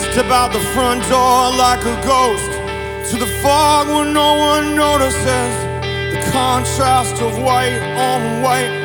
Step out the front door like a ghost to the fog where no one notices the contrast of white on white.